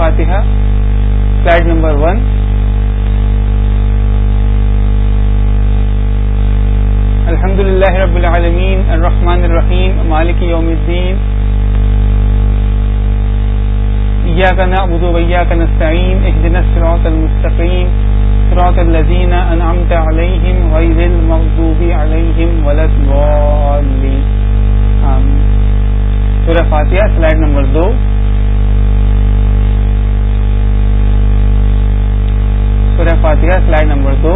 فاتحہ slide number 1. الحمدللہ رب العالمین الرحمن الرحیم مالک یوم الدین ایاک نعبد و ایاک نستعین اہدنا الصراط المستقیم صراط الذین انعمت علیہم غیر المغضوب علیہم ولا الضالین. آمین. سورہ فاتحہ سلائیڈ نمبر 2. سورہ فاتحہ سلائیڈ نمبر 2.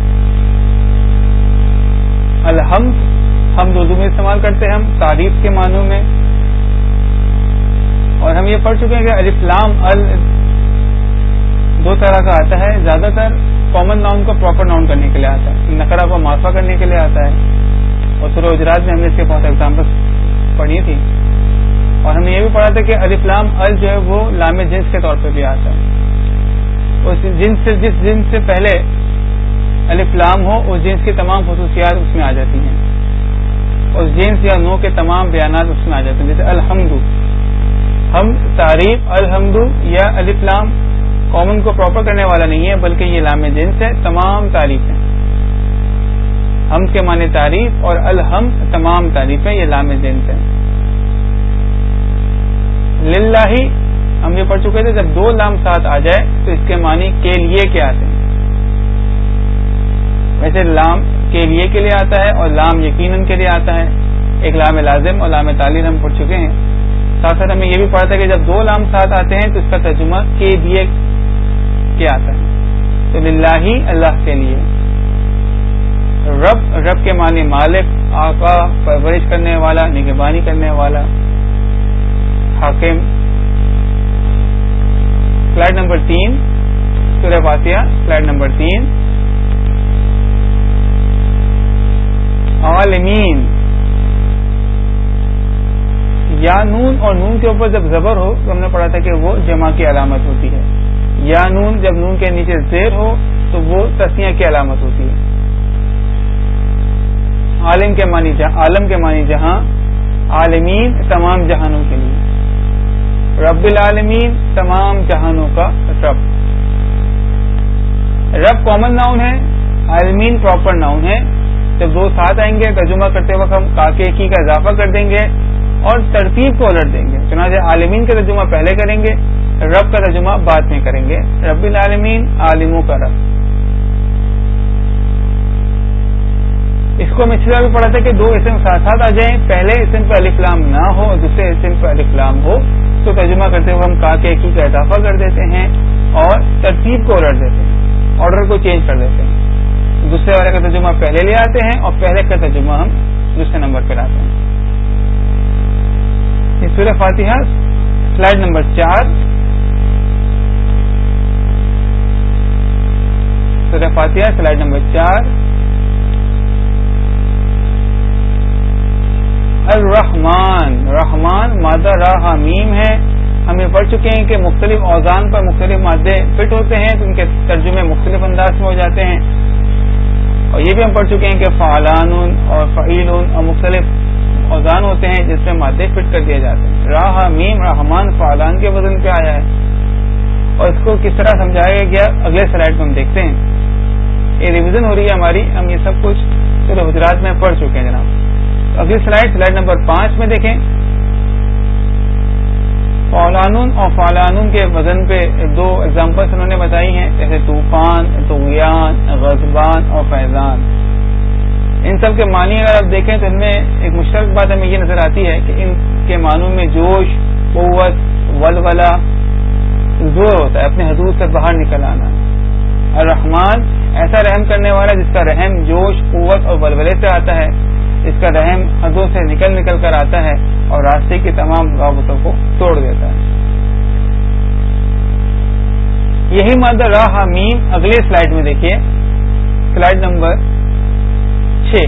الحمد اردو میں استعمال کرتے ہیں ہم تعریف کے معنوں میں, اور ہم یہ پڑھ چکے ہیں کہ الف لام ال دو طرح کا آتا ہے. زیادہ تر کامن ناؤن کو پراپر ناؤن کرنے کے لیے آتا ہے, نکرہ کو معافہ کرنے کے لیے آتا ہے, اور سورہ حجرات میں ہم نے اس کے بہت ایگزامپلس پڑھی تھی. اور ہم نے یہ بھی پڑھا تھا کہ الف لام ال جو ہے وہ لام جنس کے طور پہ بھی آتا ہے. جس جنس سے پہلے الف لام ہو اس جنس کی تمام خصوصیات اس میں آ جاتی ہیں, اس جنس یا نو کے تمام بیانات اس میں آ جاتے ہیں. جیسے الحمد, ہم تعریف الحمد یا الف لام کامن کو پراپر کرنے والا نہیں ہے, بلکہ یہ لام جنس ہے, تمام تعریف ہیں. ہم کے معنی تعریف اور الحمد تمام تعریفیں, یہ لام جنس ہے. للہ ہم یہ پڑھ چکے تھے جب دو لام ساتھ آ جائے تو اس کے معنی کے لیے کیا آتے ہیں. ویسے لام کے لیے آتا ہے اور لام یقیناً کے لیے آتا ہے. ایک لام لازم اور لام تعلیل ہم پڑھ چکے ہیں. ساتھ ساتھ ہمیں یہ بھی پڑھا تھا کہ جب دو لام ساتھ آتے ہیں تو اس کا ترجمہ کے لیے کیا آتا ہے. تو للہ اللہ کے لیے. رب کے معنی مالک, آقا, پرورش کرنے والا, نگہبانی کرنے والا, حاکم. سلائیڈ نمبر 3 سورہ فاتحہ سلائیڈ نمبر 3. عالمین, یا نون اور نون کے اوپر جب زبر ہو تو ہم نے پڑھا تھا کہ وہ جمع کی علامت ہوتی ہے. یا نون جب نون کے نیچے زیر ہو تو وہ تسنیہ کی علامت ہوتی ہے. عالم کے معنی جہاں, عالمین تمام جہانوں کے لیے, رب العالمین تمام جہانوں کا رب. رب کامن ناؤن ہے, عالمین پراپر ناؤن ہے. جب دو ساتھ آئیں گے ترجمہ کرتے وقت ہم کاکے کی کا اضافہ کر دیں گے اور ترتیب کو الٹ دیں گے. چنانچہ عالمین کا ترجمہ پہلے کریں گے, رب کا ترجمہ بعد میں کریں گے. رب العالمین عالموں کا رب. اس کو ہم اس طرح بھی پڑھا تھا کہ دو اسم ساتھ ساتھ آ جائیں, پہلے اسم پہ الف لام نہ ہو اور دوسرے اسم پہ الف لام ہو تو ترجمہ کرتے ہوئے ہم کاکے کی کا اضافہ کر دیتے ہیں اور ترتیب کو الٹ دیتے ہیں, آرڈر کو چینج کر دیتے ہیں. دوسرے والے کا ترجمہ پہلے لے آتے ہیں اور پہلے کا ترجمہ ہم دوسرے نمبر پہ لاتے ہیں. سورہ فاتحہ سلائیڈ نمبر 4. سورہ فاتحہ سلائیڈ نمبر 4. الرحمن, رحمان مادہ راہ میم ہے. ہم یہ پڑھ چکے ہیں کہ مختلف اوزان پر مختلف مادے فٹ ہوتے ہیں تو ان کے ترجمے مختلف انداز میں ہو جاتے ہیں. اور یہ بھی ہم پڑھ چکے ہیں کہ فعلان اور فعیل اور مختلف اوزان ہوتے ہیں جس میں مادے فٹ کر دیے جاتے ہیں. راہ میم رحمان فعلان کے وزن پہ آیا ہے, اور اس کو کس طرح سمجھایا گیا اگلے سلائیڈ میں ہم دیکھتے ہیں. یہ ریویژن ہو رہی ہے ہماری, ہم یہ سب کچھ سورہ حجرات میں پڑھ چکے ہیں جناب. اگلی سلائیڈ نمبر 5 میں دیکھیں. فعلانون اور فعلانون کے وزن پہ دو ایگزامپلس انہوں نے بتائی ہیں, جیسے طوفان, طغیان, غضبان اور فیضان. ان سب کے معنی اگر آپ دیکھیں تو ان میں ایک مشترک بات ہمیں یہ نظر آتی ہے کہ ان کے معنوں میں جوش, قوت, ولولہ, زور ہوتا ہے, اپنے حدود سے باہر نکل آنا. الرحمن ایسا رحم کرنے والا جس کا رحم جوش, قوت اور ولولے سے آتا ہے, اس کا رحم حدوں سے نکل کر آتا ہے اور راستے کی تمام رکاوٹوں کو توڑ دیتا ہے. یہی مادہ راہ میم اگلے سلائیڈ میں دیکھیے, سلائیڈ نمبر 6.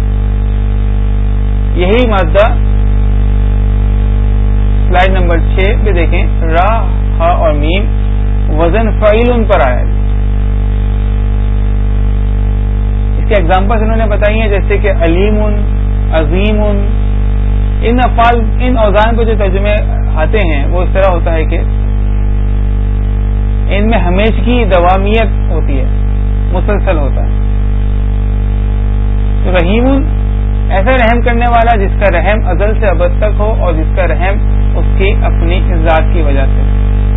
یہی مادہ سلائیڈ نمبر 6 پہ دیکھیں, راہ ہا اور میم وزن فعیل پر آیا ہے. اس کے ایگزامپلس انہوں نے بتائی ہیں, جیسے کہ علیم, عظیم. ان اوزان پہ جو ترجمے آتے ہیں وہ اس طرح ہوتا ہے کہ ان میں ہمیشگی دوامیت ہوتی ہے، مسلسل ہوتا ہے. تو رحیم ایسا رحم کرنے والا جس کا رحم ازل سے ابد تک ہو اور جس کا رحم اس کی اپنی ذات کی وجہ سے.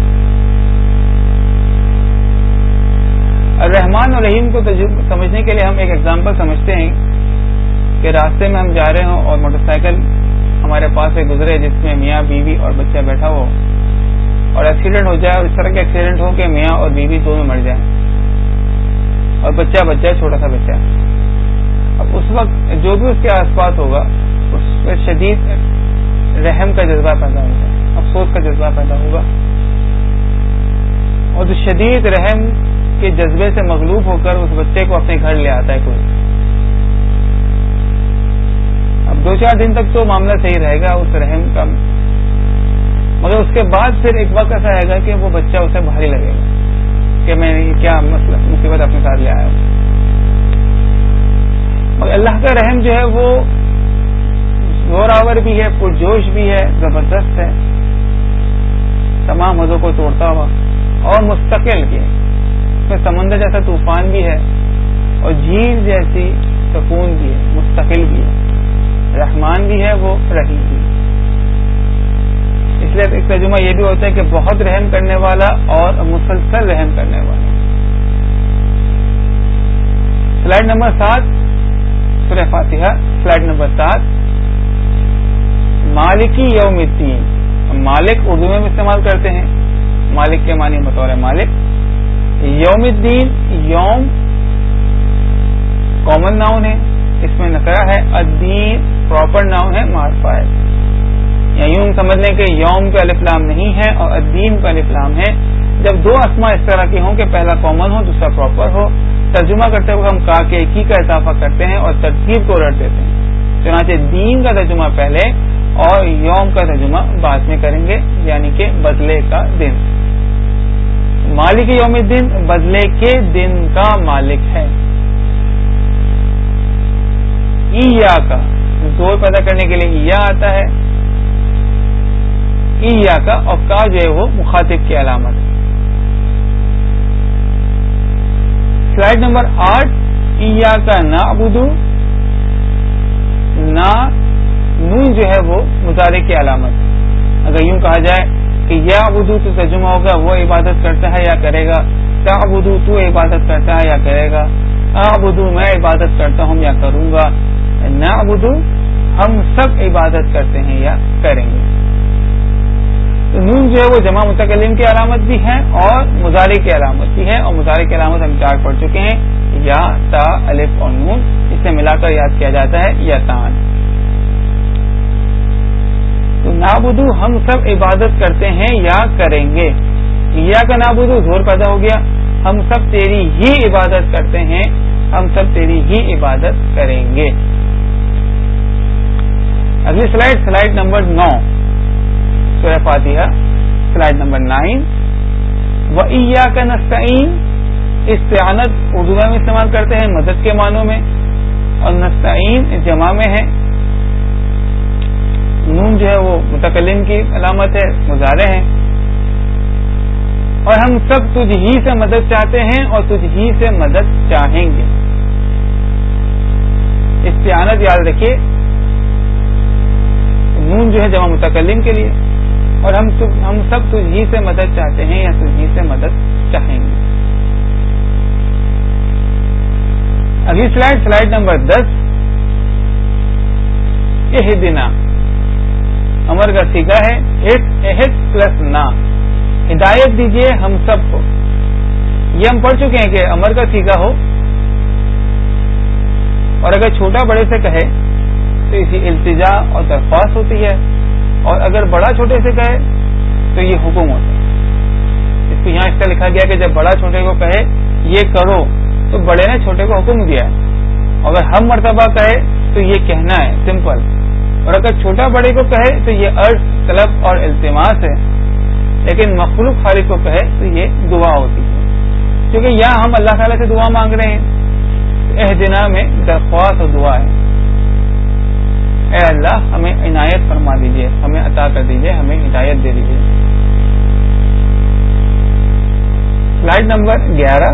الرحمن اور رحیم کو سمجھنے کے لیے ہم ایک ایگزامپل سمجھتے ہیں کہ راستے میں ہم جا رہے ہوں اور موٹر سائیکل ہمارے پاس سے گزرے جس میں میاں بیوی اور بچہ بیٹھا ہو اور ایکسیڈنٹ ہو جائے، اور اس طرح کے ایکسیڈنٹ ہو کہ میاں اور بیوی دونوں مر جائیں اور بچہ چھوٹا سا بچہ. اب اس وقت جو بھی اس کے آس پاس ہوگا اس میں شدید رحم کا جذبہ پیدا ہوگا، افسوس کا جذبہ پیدا ہوگا، اور جو شدید رحم کے جذبے سے مغلوب ہو کر اس بچے کو اپنے گھر لے آتا ہے کوئی. اب 2-4 دن تک تو معاملہ صحیح رہے گا اس رحم کا، مگر اس کے بعد پھر ایک وقت ایسا آئے گا کہ وہ بچہ اسے بھاری لگے گا کہ میں کیا مسئلہ مصیبت اپنے ساتھ لے آیا ہوں. مگر اللہ کا رحم جو ہے وہ زوراور بھی ہے، پرجوش بھی ہے، زبردست ہے، تمام حدوں کو توڑتا ہوا اور مستقل بھی ہے. اس میں سمندر جیسا طوفان بھی ہے اور جھیل جیسی سکون بھی ہے، مستقل بھی ہے، رحمان بھی ہے، وہ رحیم بھی ہے. اس لیے ایک ترجمہ یہ بھی ہوتا ہے کہ بہت رحم کرنے والا اور مسلسل رحم کرنے والا. سلائیڈ نمبر 7 سورہ فاتحہ، سلائیڈ نمبر 7. مالکی یوم الدین، مالک اردو میں استعمال کرتے ہیں، مالک کے معنی بطور مالک. یوم الدین، یوم کامن ناؤن ہے، اس میں نکرہ ہے، الدین پراپر ناؤن ہے، معرفہ ہے. یا یوں سمجھ لیں کہ یوم کا الف لام نہیں ہے اور الدین کا الف لام ہے. جب دو اسماء اس طرح کے ہوں کہ پہلا کامن ہو دوسرا پراپر ہو، ترجمہ کرتے ہوئے ہم کا کے ایک ہی کا اضافہ کرتے ہیں اور ترتیب کو الٹ دیتے ہیں. چنانچہ دین کا ترجمہ پہلے اور یوم کا ترجمہ بعد میں کریں گے، یعنی کہ بدلے کا دن. مالک یوم الدین بدلے کے دن کا مالک ہے. ایا کا زور پیدا کرنے کے لیے ایا آتا ہے، ایا کا، اور کا جو ہے وہ مخاطب کی علامت ہے. Slide number 8. ایا کا نعبدو، نون جو ہے وہ مضارع کی علامت ہے. اگر یوں کہا جائے کہ یا عبدو تو ترجمہ ہوگا وہ عبادت کرتا ہے یا کرے گا، تعبدو تو عبادت کرتا ہے یا کرے گا، اعبدو میں عبادت کرتا ہوں یا کروں گا، نعبدو ہم سب عبادت کرتے ہیں یا کریں گے. تو نون جو ہے وہ جمع متکلم کی علامت بھی ہے اور مضارع کی علامت بھی ہے، اور مضارع کی علامت ہم 4 پڑھ چکے ہیں، یا، تا، الف اور نون. اسے ملا کر یاد کیا جاتا ہے یتان. تو نعبدو ہم سب عبادت کرتے ہیں یا کریں گے. یا کا نعبدو زور پیدا ہو گیا، ہم سب تیری ہی عبادت کرتے ہیں، ہم سب تیری ہی عبادت کریں گے. اگلی slide number 9 Surah Fatiha, slide number 9. وَإِيَّاكَ نَسْتَعِينُ، استعانت اردو میں استعمال کرتے ہیں مدد کے معنوں میں، اور نستعین جمع میں ہے. نون جو ہے وہ متکلم کی علامت ہے، مضارع ہے. اور ہم سب تجھ ہی سے مدد چاہتے ہیں اور تجھ ہی سے مدد چاہیں گے. استعانت یاد رکھیے، نون جو ہے جمع متکلم کے لیے، اور ہم سب تجھ ہی سے مدد چاہتے ہیں یا تجھ ہی سے مدد چاہیں گے. اگلی سلائیڈ نمبر 10. اہدنا، امر کا صیغہ ہے، اہد پلس نا، ہدایت دیجیے ہم سب کو. یہ ہم پڑھ چکے ہیں کہ امر کا صیغہ ہو اور اگر چھوٹا بڑے سے کہے تو اسی التجا اور درخواست ہوتی ہے، اور اگر بڑا چھوٹے سے کہے تو یہ حکم ہوتا ہے. اس کو یہاں اس کا لکھا گیا کہ جب بڑا چھوٹے کو کہے یہ کرو تو بڑے نے چھوٹے کو حکم دیا ہے. اگر ہم مرتبہ کہے تو یہ کہنا ہے، سمپل. اور اگر چھوٹا بڑے کو کہے تو یہ عرض، طلب اور التماس ہے. لیکن مخلوق خالق کو کہے تو یہ دعا ہوتی ہے، کیونکہ یہاں ہم اللہ تعالیٰ سے دعا مانگ رہے ہیں. اہدنا میں درخواست اور دعا ہے، اے اللہ ہمیں عنایت فرما دیجیے، ہمیں عطا کر دیجیے، ہمیں ہدایت دے دیجیے. سلائڈ نمبر 11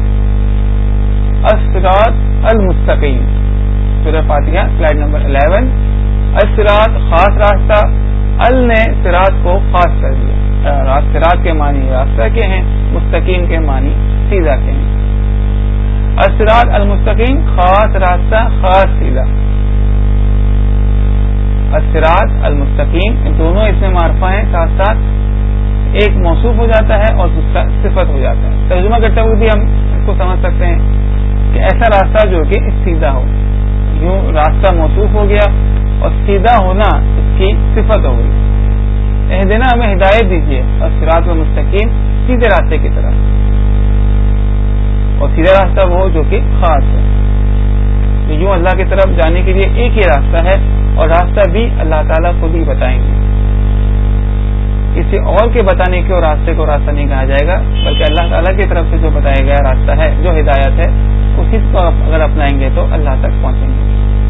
الصراط المستقیم، سورہ فاتحہ سلائڈ نمبر 11 الصراط خاص راستہ، ال نے صراط کو خاص کر دیا. صراط کے معنی راستہ کے ہیں، مستقیم کے معنی سیدھا کے ہیں. الصراط المستقیم خاص راستہ، خاص سیدھا. الصراط المستقیم دونوں اس میں معرفہ ہیں، ساتھ ساتھ ایک موصوف ہو جاتا ہے اور دوسرا صفت ہو جاتا ہے. ترجمہ کرتے ہوئے بھی ہم اس کو سمجھ سکتے ہیں کہ ایسا راستہ جو کہ سیدھا ہو. یوں راستہ موصوف ہو گیا اور سیدھا ہونا اس کی صفت ہو گئی. اہدنا ہمیں ہدایت دیجیے اور صراط المستقیم سیدھے راستے کی طرف، اور سیدھا راستہ وہ جو کہ خاص ہے. تو یوں اللہ کی طرف جانے کے لیے ایک ہی راستہ ہے، اور راستہ بھی اللہ تعالیٰ خود ہی بتائیں گے. کسی اور کے بتانے کے راستے کو راستہ نہیں کہا جائے گا، بلکہ اللہ تعالیٰ کی طرف سے جو بتایا گیا راستہ ہے، جو ہدایت ہے، اسی کو اگر اپنائیں گے تو اللہ تک پہنچیں گے.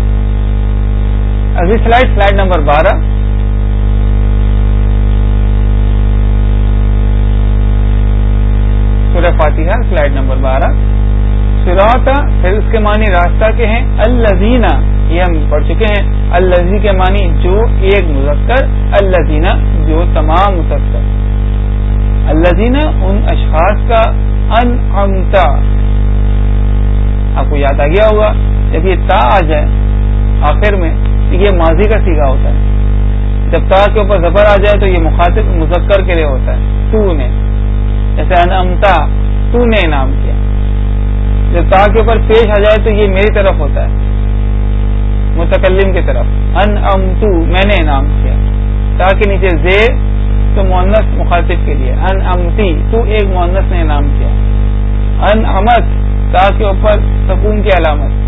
اگلی سلائڈ نمبر 12 سورہ فاتحہ سلائڈ نمبر 12 صراط، پھر اس کے معنی راستہ کے ہیں. الذین، یہ ہم پڑھ چکے ہیں. الذی کے معنی جو ایک مذکر، الذین جو تمام مذکر. الذین ان اشخاص کا، انعمت آپ کو یاد آ گیا ہوگا جب یہ تا آ جائے آخر میں تو یہ ماضی کا صیغہ ہوتا ہے. جب تا کے اوپر زبر آ جائے تو یہ مخاطب مذکر کے لیے ہوتا ہے. تو نے، جیسے انعمتا تو نے انعام کیا. جب تا کے اوپر پیش آ جائے تو یہ میری طرف ہوتا ہے، متکلم کی طرف. انعمتو میں نے انعام کیا. تا کے نیچے زیر تو مؤنث مخاطب کے لیے. انعمتی تو ایک مؤنث نے انعام کیا. انعمت تا کے اوپر سکون کی علامت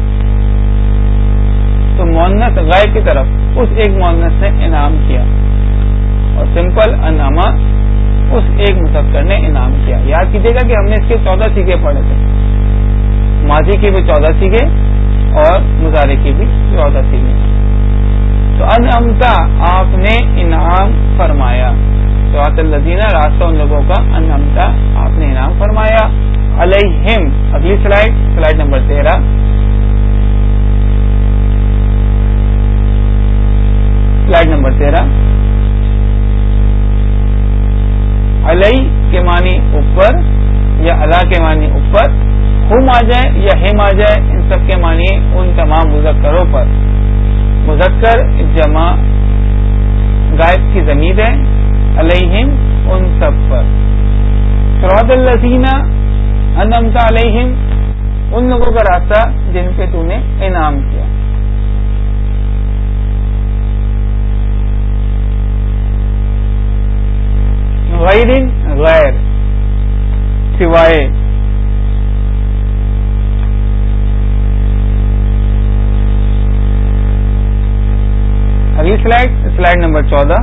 تو مؤنث غائب کی طرف اس ایک مؤنث نے انعام کیا. اور سمپل انعما اس ایک مذکر نے انعام کیا. یاد کیجیے گا کہ ہم نے اس کے 14 سیغے پڑھے تھے، ماضی کے بھی 14 سیغے اور مضارع کے بھی 14 سیغے. تو انعمتا آپ نے انعام فرمایا. صراط الذین راستہ ان لوگوں کا، انعمتا آپ نے انعام فرمایا. علیہم اگلی سلائڈ نمبر 13 سلائڈ نمبر 13 علی کے معنی اوپر یا اللہ کے معنی اوپر، ہم آ جائے یا ہم آ جائے، ان سب کے معنی ان تمام مذکروں پر. مذکر جمع غائب کی ضمیر ہے. علیہم ان سب پر. صراط الذین انعمت علیہم ان لوگوں کا راستہ جن پہ تو نے انعام کیا. غیر سوائے. اگلی سلائڈ نمبر 14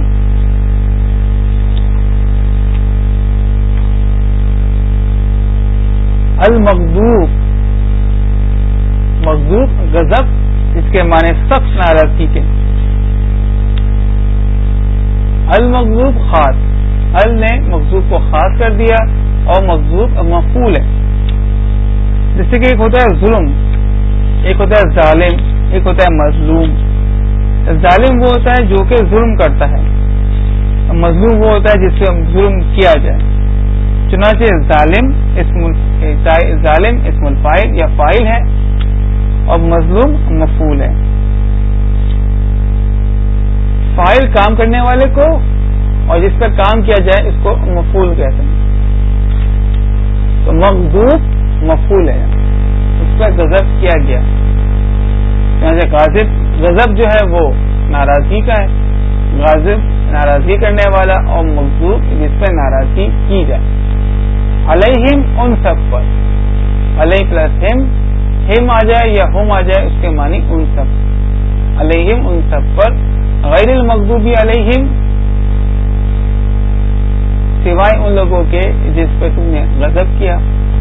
المغضوب. مغضوب غضب، اس کے معنی سخت ناراضگی کے. المغضوب خاص، ال نے مغضوب کو خاص کر دیا اور مغضوب مفعول ہے. جیسے کہ ایک ہوتا ہے ظلم، ایک ہوتا ہے ظالم، ایک ہوتا ہے مظلوم. ظالم وہ ہوتا ہے جو کہ ظلم کرتا ہے، مظلوم وہ ہوتا ہے جس سے ظلم کیا جائے. چنانچہ ظالم اسم الفاعل یا فاعل ہے اور مظلوم مفعول ہے. فاعل کام کرنے والے کو اور جس پر کام کیا جائے اس کو مفعول کہتے ہیں. تو مغضوب مفعول ہے، اس پر غضب کیا گیا. غضب جو ہے وہ ناراضگی کا ہے، غاضب ناراضگی کرنے والا، اور مغضوب جس پر ناراضگی کی جائے. علیہم ان سب پر، علیہ پلس ہم آ جائے یا ہم آ جائے اس کے معنی ان سب. علیہم ان سب پر. غیر المغضوبی علیہم سوائے ان لوگوں کے جس پہ تم نے غضب کیا.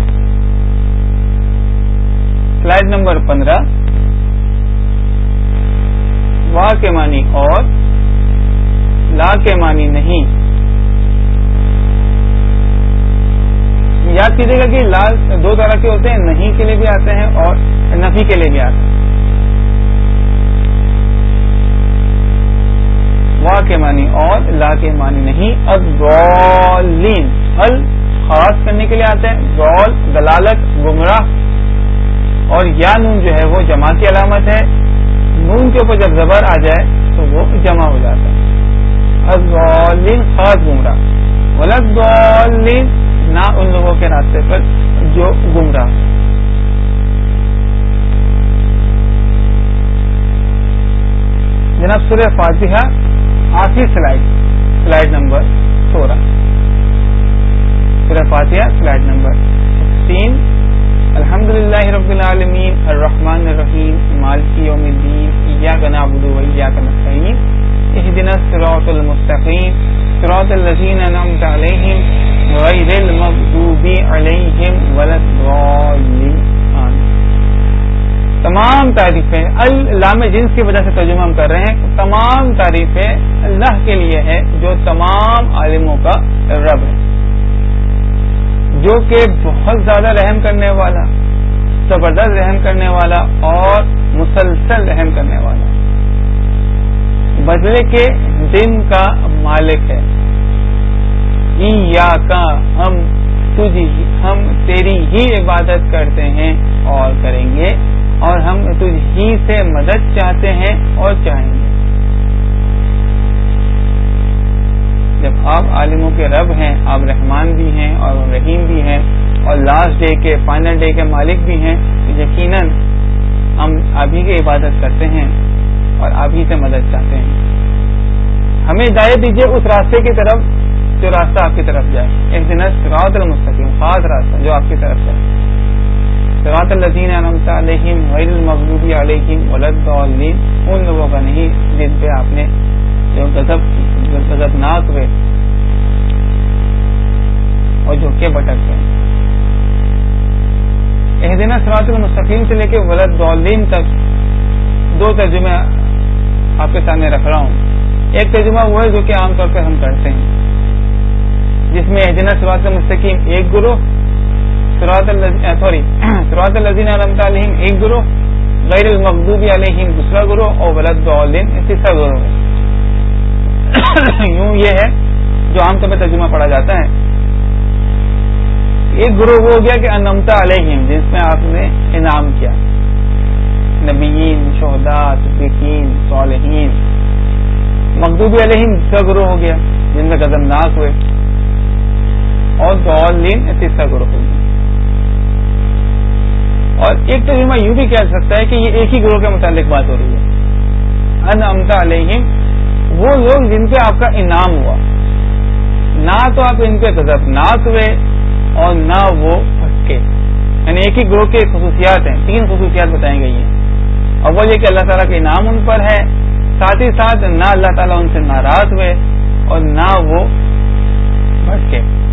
سلائڈ نمبر 15 وا کے معنی اور، لا کے معنی نہیں. یاد یاد کیجیے گا کہ لا دو طرح کے ہوتے ہیں، نہیں کے لیے بھی آتے ہیں اور نفی کے لیے بھی آتے ہیں. وا کے معنی اور لا کے معنی نہیں. الضالین ال خاص کرنے کے لیے آتے ہیں، ضال دلالت گمراہ، اور یا نون جو ہے وہ جمع کی علامت ہے. نون کے اوپر جب زبر آ جائے تو وہ جمع ہو جاتا ہے. الضالین خاص گمراہ، ولضالین نہ ان لوگوں کے راستے پر جو گمراہ. جناب سورہ فاتحہ آخری سلائیڈ نمبر 16. سورہ فاتحہ سلائیڈ نمبر 16. الحمدللہ رب العالمین الرحمن الرحیم مالک یوم الدین ایاک نعبد و ایاک نستعین اہدنا الصراط المستقیم صراط الذین انعمت علیہم غیر المغضوب علیہم ولا الضالین. تمام تعریفیں لام جنس کی وجہ سے ترجمہ ہم کر رہے ہیں. تمام تعریفیں اللہ کے لیے ہے جو تمام عالموں کا رب ہے، جو کہ بہت زیادہ رحم کرنے والا، زبردست رحم کرنے والا اور مسلسل رحم کرنے والا، بدلے کے دن کا مالک ہے. ایاکا ہم تیری ہی عبادت کرتے ہیں اور کریں گے، اور ہم تجھ ہی سے مدد چاہتے ہیں اور چاہیں گے. جب آپ عالموں کے رب ہیں، آپ رحمان بھی ہیں اور رحیم بھی ہیں اور لاسٹ ڈے کے فائنل ڈے کے مالک بھی ہیں، تو یقیناً ہم آپ ہی کی عبادت کرتے ہیں اور آپ ہی سے مدد چاہتے ہیں. ہمیں ہدایت دیجیے اس راستے کی طرف جو راستہ آپ کی طرف جائے. اہدنا الصراط المستقیم خاص راستہ جو آپ کی طرف جائے. صراط الذین انعمت علیہم غیر المغضوب علیہم ولا الضالین ان لوگوں کا نہیں جن پہ آپ نے جو غضبناک ہوئے اور جھوکے بھٹک گئے. اہدنا صراط المستقیم سے لے کے ولا الضالین تک دو ترجمے آپ کے سامنے رکھ رہا ہوں. ایک ترجمہ وہ ہے جو کہ عام طور پہ ہم کرتے ہیں، جس میں اہدنا صراط المستقیم ایک گروہ، صراط الذین انعمت علیہم ایک گروہ، غیر المغضوب علیہم دوسرا گروہ اور ولا الضالین تیسرا گروہ ہے. یوں یہ ہے جو عام طور پہ ترجمہ پڑھا جاتا ہے. ایک گروہ وہ ہو گیا کہ انعمت علیہم جس میں آپ نے انعام کیا، نبیین، شہداء، صدیقین، صالحین. مغضوب علیہم دوسرا گروہ ہو گیا جن میں غضبناک ہوئے، اور ضالین تیسرا گروہ ہو گیا. اور ایک ترجمہ یوں بھی کہہ سکتا ہے کہ یہ ایک ہی گروہ کے متعلق بات ہو رہی ہے. انعمت علیہم وہ لوگ جن پہ آپ کا انعام ہوا، نہ تو آپ ان پہ غضبناک ہوئے اور نہ وہ بھٹکے. یعنی ایک ہی گروہ کی خصوصیات ہیں، 3 خصوصیات بتائی گئی ہیں. اول یہ کہ اللہ تعالیٰ کا انعام ان پر ہے، ساتھ ہی ساتھ نہ اللہ تعالیٰ ان سے ناراض ہوئے اور نہ وہ بھٹکے.